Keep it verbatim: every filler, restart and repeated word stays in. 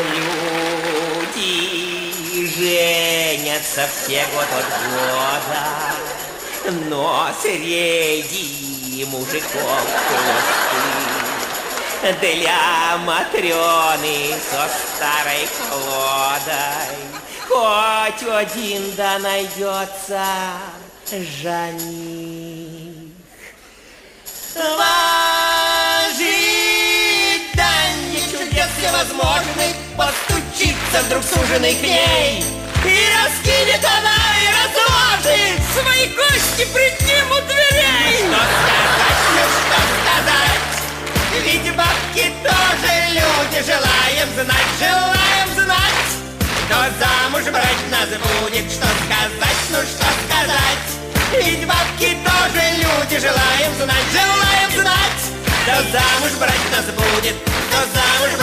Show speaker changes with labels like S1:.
S1: люди женятся все год от года, но среди мужиков холостых для Матрёны со старой колодой хоть один да найдется жених. Возможны, постучится вдруг суженый к ней, и раскинет она, и разложит свои кости пред ним у дверей. Что сказать, ну что сказать, ведь бабки тоже люди, желаем знать, желаем знать, кто замуж брать нас будет. Что сказать, ну что сказать, ведь бабки тоже люди, желаем знать, желаем знать, кто замуж брать нас будет, кто замуж брать.